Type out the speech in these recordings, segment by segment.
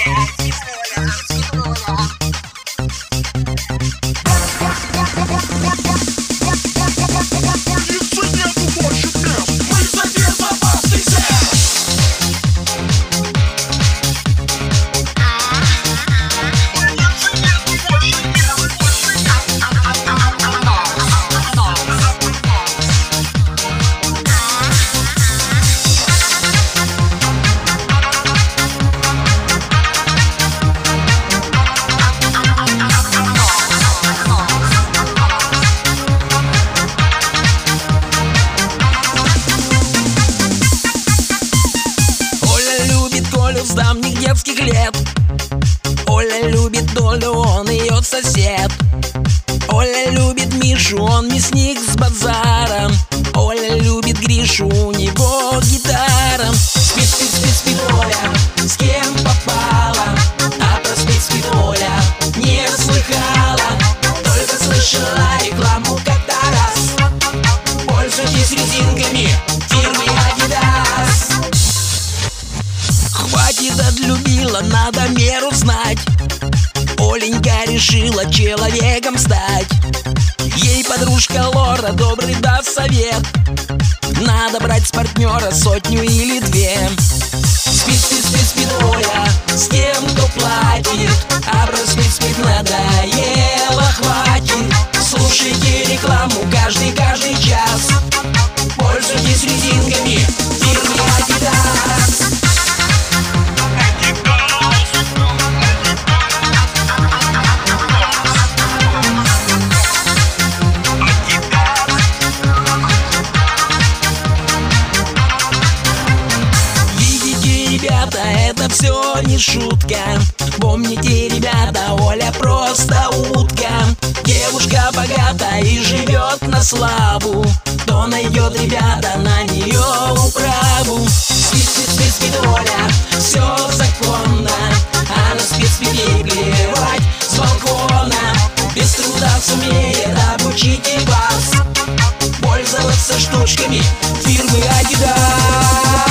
С давних детских лет Оля любит Долю, он ее сосед. Оля любит Мишу, он мясник с базара. Оля любит Гришу, у него гитара. Спит, спит, спит, спит Оля, с кем попала, а про спит, спит Оля не слыхала. Только слышала рекламу как-то раз. Пользуйтесь резинками фирмы Adidas. Хватит, отлюбила, надо меру знать. Оленька решила человеком стать. Ей подружка Лора добрый даст совет: надо брать с партнера 100 или 2. Спит, спит, спит, спит Оля, с кем кто платит, а про спит, спит надоело, хватит. Слушайте рекламу каждый час. Пользуйтесь резинками фирмы Adidas. Ребята, это все не шутка. Помните, ребята, Оля просто утка. Девушка богата и живет на славу. Кто найдет, ребята, на нее управу? Спит, спит, спит, спит Оля, все законно. Она спит, спит, ей плевать с балкона. Без труда сумеет обучить и вас пользоваться штучками фирмы Adidas.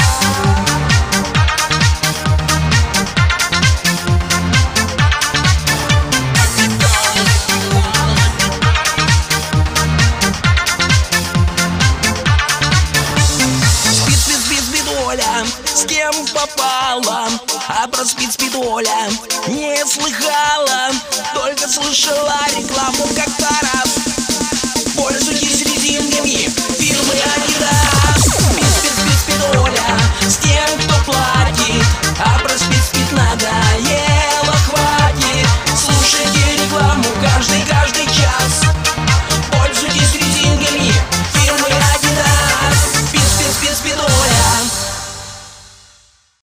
С кем попала, а про спит, спит Оля не слыхала. Только слышала рекламу как-то раз. Пользуйтесь резинками